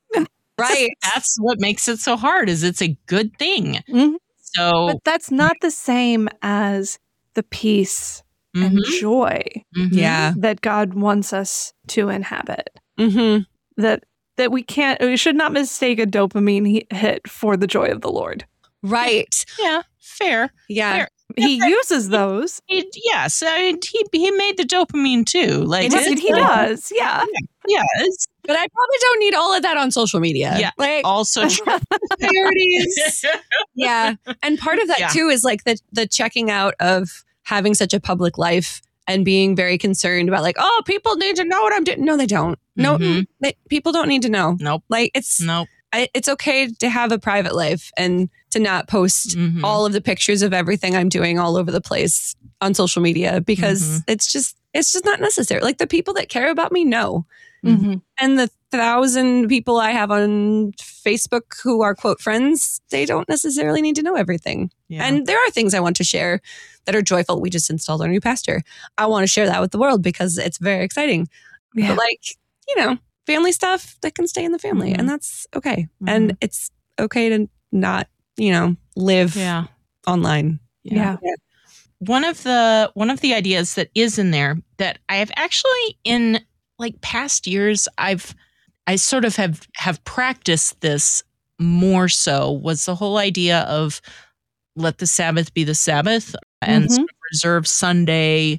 Right. That's what makes it so hard, is it's a good thing. Mhm. So, But that's not the same as the peace and mhm, joy mhm. Yeah. that God wants us to inhabit. Mm-hmm. That that we can't, we should not mistake a dopamine he- hit for the joy of the Lord. Right. Yeah, fair. Yeah. Fair. He uses those. He, yes, I mean, he he made the dopamine too. Like It is Right, he good. does. Yeah. yeah, it's But I probably don't need all of that on social media. Yeah. Like also true. priorities. Yeah. And part of that Yeah. too is like the the checking out of having such a public life and being very concerned about like, oh, people need to know what I'm doing. No, they don't. No, Mhm. they, people don't need to know. Nope. Like it's Nope. I, it's okay to have a private life and to not post Mhm. all of the pictures of everything I'm doing all over the place on social media because Mhm. it's just it's just not necessary. Like the people that care about me know. Mhm. And the thousand people I have on Facebook who are quote friends, they don't necessarily need to know everything. Yeah. And there are things I want to share that are joyful. We just installed our new pastor. I want to share that with the world because it's very exciting. Yeah. But like, you know, family stuff that can stay in the family Mhm. and that's okay. Mhm. And it's okay to not, you know, live yeah. online. Yeah. One of the one of the ideas that is in there that I have actually in like past years I've I sort of have have practiced this more so was the whole idea of let the Sabbath be the Sabbath and Mhm. sort of reserve Sunday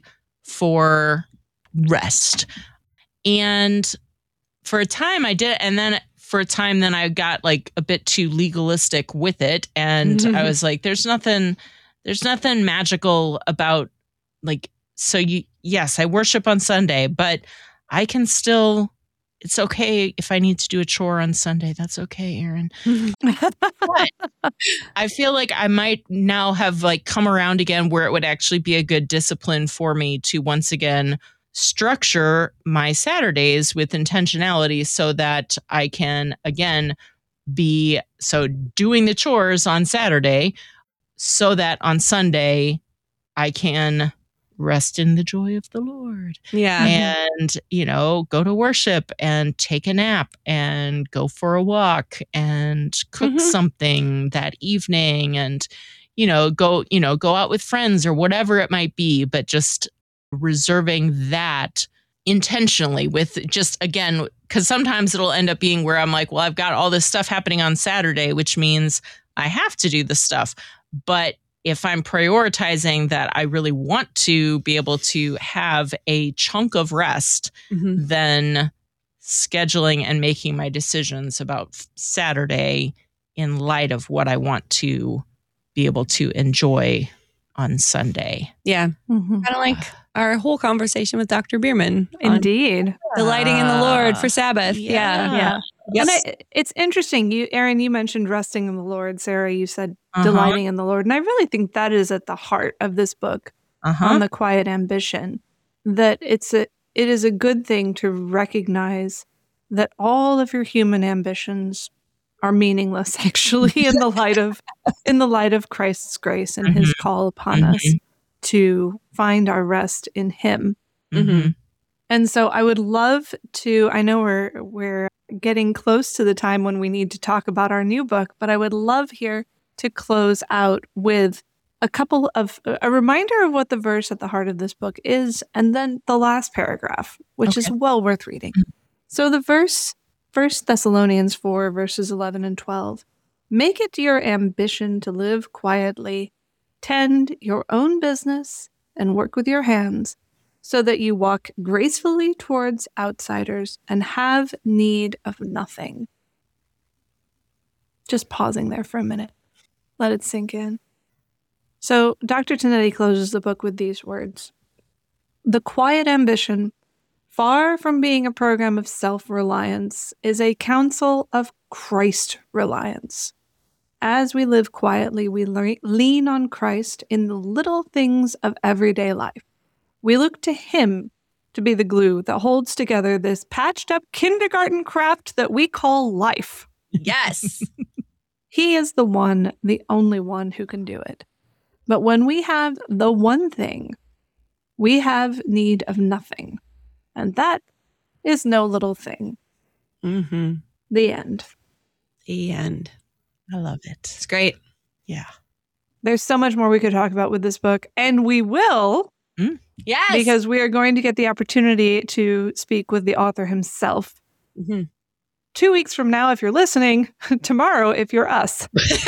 for rest. And for a time I did, and then for a time then I got like a bit too legalistic with it. And I was like, there's nothing, there's nothing magical about like, so you, yes, I worship on Sunday, but I can still, it's okay if I need to do a chore on Sunday. That's okay, Erin. But I feel like I might now have like come around again where it would actually be a good discipline for me to once again structure my Saturdays with intentionality so that I can again be so doing the chores on Saturday so that on Sunday I can rest in the joy of the Lord Yeah. and, you know, go to worship and take a nap and go for a walk and cook Mhm. something that evening and, you know, go, you know, go out with friends or whatever it might be, but just reserving that intentionally with just again, because sometimes it'll end up being where I'm like, well, I've got all this stuff happening on Saturday, which means I have to do the stuff. But if I'm prioritizing that I really want to be able to have a chunk of rest, Mhm. then scheduling and making my decisions about Saturday in light of what I want to be able to enjoy on Sunday. Yeah. Mhm. Kind of like our whole conversation with Doctor Bierman. on Indeed. Delighting in the Lord for Sabbath. Yeah. Yeah. Yep. And I, it's interesting. You, Erin, you mentioned resting in the Lord. Sarah, you said Uh-huh. delighting in the Lord. And I really think that is at the heart of this book Uh-huh. on the quiet ambition. That it's a it is a good thing to recognize that all of your human ambitions are meaningless actually in the light of in the light of Christ's grace and his call upon us Mhm. to find our rest in him. Mhm. And so I would love to, I know we're we're getting close to the time when we need to talk about our new book, but I would love here to close out with a couple of a reminder of what the verse at the heart of this book is, and then the last paragraph, which is Okay. well worth reading. So the verse, First Thessalonians four, verses eleven and twelve. Make it your ambition to live quietly, tend your own business, and work with your hands, so that you walk gracefully towards outsiders and have need of nothing. Just pausing there for a minute. Let it sink in. So Doctor Tonetti closes the book with these words. The quiet ambition, far from being a program of self-reliance, is a counsel of Christ-reliance. As we live quietly, we le- lean on Christ in the little things of everyday life. We look to him to be the glue that holds together this patched up kindergarten craft that we call life. Yes. He is the one, the only one who can do it. But when we have the one thing, we have need of nothing. And that is no little thing. Mm-hmm. The end. The end. I love it. It's great. Yeah. There's so much more we could talk about with this book, and we will, Yes. because we are going to get the opportunity to speak with the author himself. Mhm. Two weeks from now, if you're listening, tomorrow, if you're us.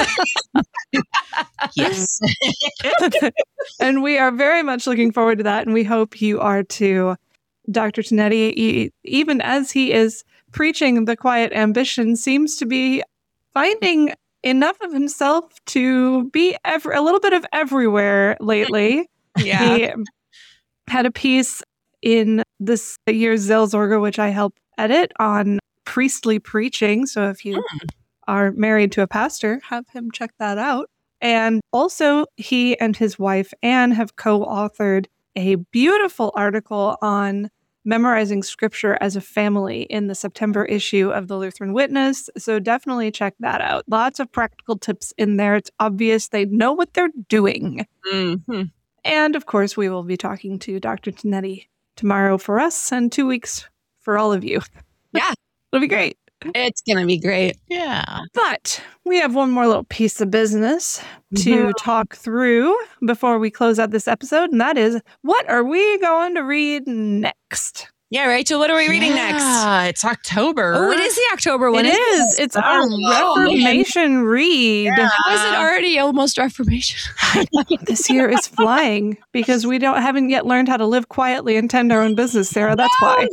Yes. And we are very much looking forward to that, and we hope you are too. Doctor Tonetti, e- even as he is preaching the quiet ambition, seems to be finding enough of himself to be ev- a little bit of everywhere lately. Yeah. He had a piece in this year's Zellsorger, which I help edit, on priestly preaching. So if you Mm. are married to a pastor, have him check that out. And also, he and his wife, Anne, have co-authored a beautiful article on memorizing scripture as a family in the September issue of the Lutheran Witness. So definitely check that out. Lots of practical tips in there. It's obvious they know what they're doing. Mhm. And of course, we will be talking to Doctor Tonetti tomorrow for us and two weeks for all of you. Yeah. It'll be great. It's going to be great. Yeah. But we have one more little piece of business to Mhm. talk through before we close out this episode, and that is, what are we going to read next? Yeah, Rachel, what are we reading next? Yeah, it's October. Oh, it is the October one. It isn't is. It's our Oh, man. Reformation read. How is it already almost Reformation? This year is flying because we don't haven't yet learned how to live quietly and tend our own business, Sarah. That's why.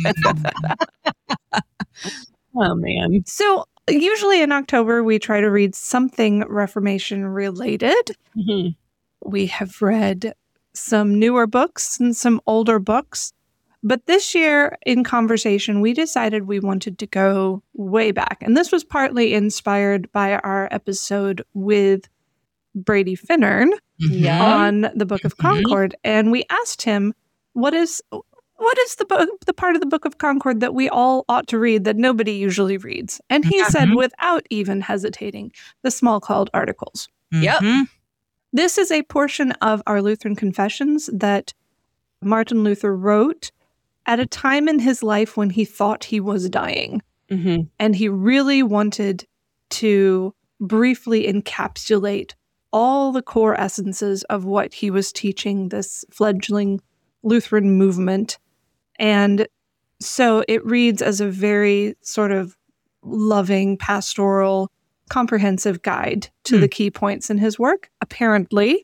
Oh, man. So usually in October, we try to read something Reformation related. Mhm. We have read some newer books and some older books. But this year in conversation, we decided we wanted to go way back. And this was partly inspired by our episode with Brady Finnern Yeah. on the Book of Mhm. Concord. And we asked him, what is what is the book, the part of the Book of Concord that we all ought to read that nobody usually reads? And he said, Mhm. without even hesitating, the Smalcald Articles. Yep. Mhm. This is a portion of our Lutheran Confessions that Martin Luther wrote at a time in his life when he thought he was dying. Mhm. And he really wanted to briefly encapsulate all the core essences of what he was teaching this fledgling Lutheran movement. And so it reads as a very sort of loving, pastoral, comprehensive guide to Hmm. the key points in his work, apparently.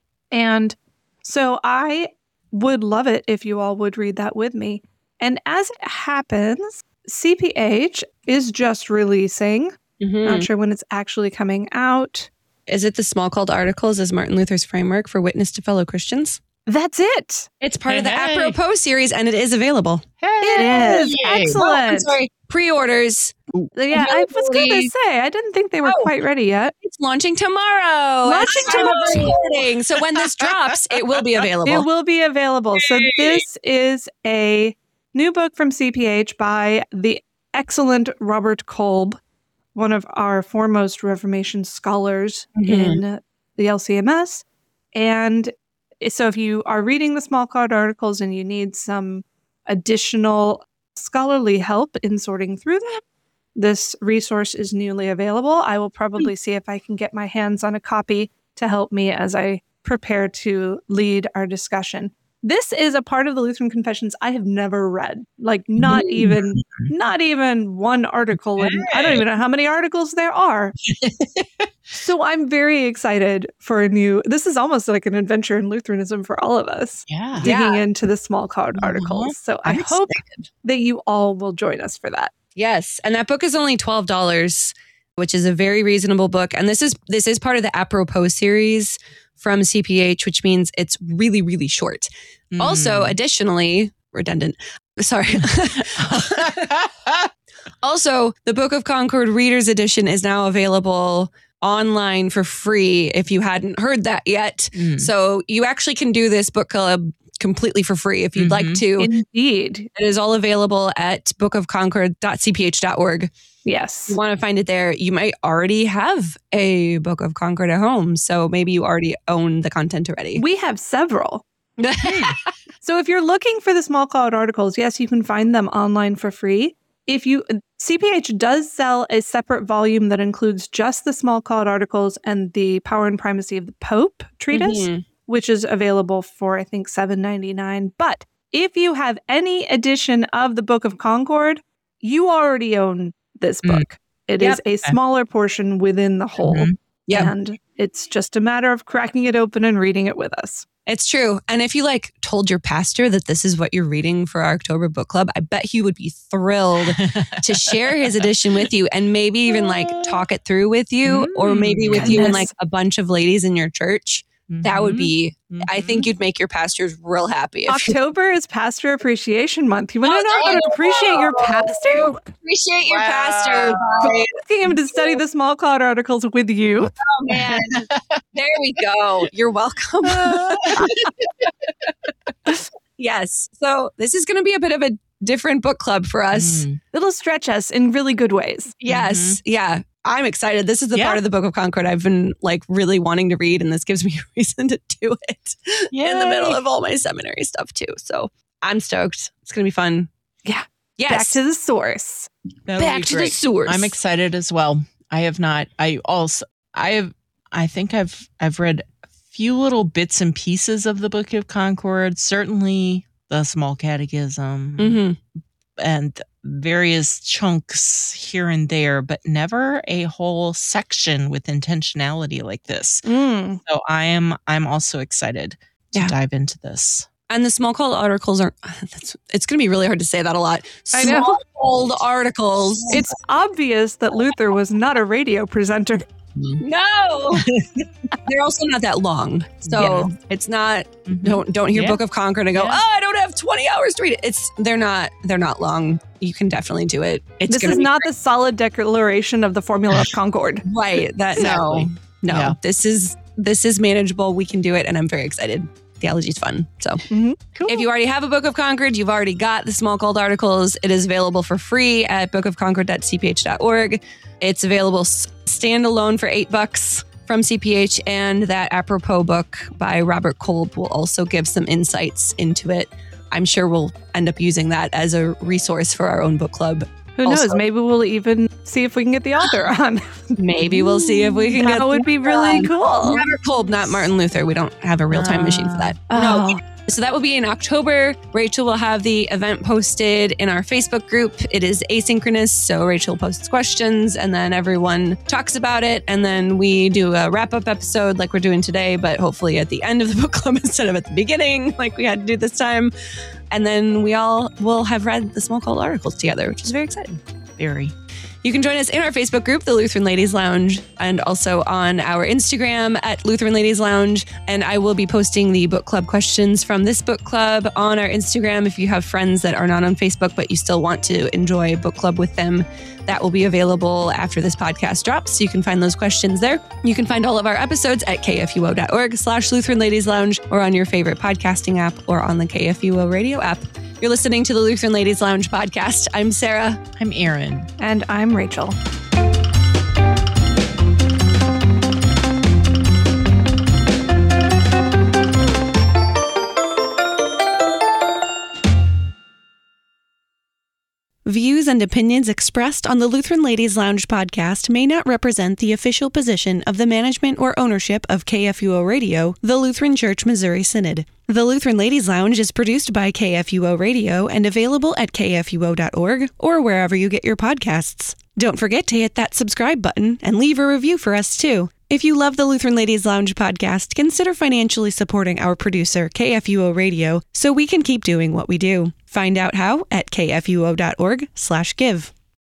And so I would love it if you all would read that with me. And as it happens, C P H is just releasing. Mhm. Not sure when it's actually coming out. Is it the Smalcald Articles as Martin Luther's framework for witness to fellow Christians? That's it. It's part Hey, of the hey. Apropos series, and it is available. It is. Yay. Oh, I'm Excellent. sorry. Pre-orders. Yeah, I was going to Availability. say, I didn't think they were Oh. quite ready yet. It's launching tomorrow. Launching at the time of tomorrow. recording. So when this drops, it will be available. It will be available. So this is a new book from C P H by the excellent Robert Kolb, one of our foremost Reformation scholars Mhm. in the L C M S. And so if you are reading the Smalcald Articles and you need some additional scholarly help in sorting through them, this resource is newly available. I will probably see if I can get my hands on a copy to help me as I prepare to lead our discussion. This is a part of the Lutheran Confessions I have never read. Like not Mm. even not even one article. And I don't even know how many articles there are. So I'm very excited for a new, this is almost like an adventure in Lutheranism for all of us, Yeah. digging Yeah. into the Smalcald Mhm. Articles. So I I'm hope excited. that you all will join us for that. Yes, and that book is only twelve dollars, which is a very reasonable book. And this is this is part of the Apropos series from C P H, which means it's really, really short. Also, Mm. additionally, redundant. Sorry. Also, the Book of Concord Reader's Edition is now available online for free if you hadn't heard that yet. Mm. So you actually can do this book club completely for free if you'd like Mhm. to. Indeed. It is all available at book of concord dot c p h dot org. Yes. You want to find it there. You might already have a Book of Concord at home. So maybe you already own the content already. We have several. So if you're looking for the Smalcald Articles, yes, you can find them online for free. if you, C P H does sell a separate volume that includes just the small colored articles and the Power and Primacy of the Pope treatise, mm-hmm. which is available for, I think, seven ninety-nine. But if you have any edition of the Book of Concord, you already own this book. Mm. It yep. is a smaller portion within the whole. Mm-hmm. Yep. And it's just a matter of cracking it open and reading it with us. It's true. And if you like told your pastor that this is what you're reading for our October book club, I bet he would be thrilled to share his edition with you and maybe even like talk it through with you mm, or maybe with goodness. you and like a bunch of ladies in your church. Mm-hmm. That would be, mm-hmm. I think you'd make your pastors real happy. October is Pastor Appreciation Month. You want to know how to appreciate your pastor? Appreciate your wow. pastor. Asking him to study the small cloud articles with you. Oh, man. There we go. You're welcome. Yes. So this is going to be a bit of a different book club for us. Mm. It'll stretch us in really good ways. Yes. Mm-hmm. Yeah. I'm excited. This is the yeah. part of the Book of Concord I've been like really wanting to read, and this gives me a reason to do it Yay. in the middle of all my seminary stuff too. So I'm stoked. It's going to be fun. Yeah. Yes. Back to the source. That'll Back to the source. I'm excited as well. I have not. I also. I have. I think I've. I've read a few little bits and pieces of the Book of Concord. Certainly the Small Catechism. Mm-hmm. And various chunks here and there, but never a whole section with intentionality like this. Mm. So I am I'm also excited to yeah. dive into this. And the small cold articles are, that's, it's going to be really hard to say that a lot. I know. Small cold articles. It's obvious that Luther was not a radio presenter. No, they're also not that long, so yeah. it's not. Mm-hmm. Don't don't hear yeah. Book of Concord and go, yeah. oh, I don't have twenty hours to read it. It's they're not they're not long. You can definitely do it. It's this is not great. The solid declaration of the formula of Concord, right? That exactly. no, no. Yeah. This is this is manageable. We can do it, and I'm very excited. Theology is fun. So mm-hmm. cool. If you already have a Book of Concord, you've already got the small cold articles. It is available for free at book of concord dot c p h dot org. It's available standalone for eight bucks from C P H, and that apropos book by Robert Kolb will also give some insights into it. I'm sure we'll end up using that as a resource for our own book club. Who also, knows? Maybe we'll even see if we can get the author on. Maybe we'll see if we can that get That would be really on. cool. Robert Kolb, not Martin Luther. We don't have a real-time uh, machine for that. Oh. No. So that will be in October. Rachel will have the event posted in our Facebook group. It is asynchronous, so Rachel posts questions and then everyone talks about it. And then we do a wrap-up episode like we're doing today, but hopefully at the end of the book club instead of at the beginning like we had to do this time. And then we all will have read the small cold articles together, which is very exciting. Very. You can join us in our Facebook group, the Lutheran Ladies Lounge, and also on our Instagram at Lutheran Ladies Lounge. And I will be posting the book club questions from this book club on our Instagram. If you have friends that are not on Facebook, but you still want to enjoy book club with them, that will be available after this podcast drops. So you can find those questions there. You can find all of our episodes at k f u o dot org slash Lutheran Ladies Lounge or on your favorite podcasting app or on the K F U O radio app. You're listening to the Lutheran Ladies Lounge podcast. I'm Sarah. I'm Erin. And I'm Rachel. Views and opinions expressed on the Lutheran Ladies Lounge podcast may not represent the official position of the management or ownership of K F U O Radio, the Lutheran Church Missouri Synod. The Lutheran Ladies Lounge is produced by K F U O Radio and available at k f u o dot org or wherever you get your podcasts. Don't forget to hit that subscribe button and leave a review for us too. If you love the Lutheran Ladies Lounge podcast, consider financially supporting our producer, K F U O Radio, so we can keep doing what we do. Find out how at k f u o dot org slash give.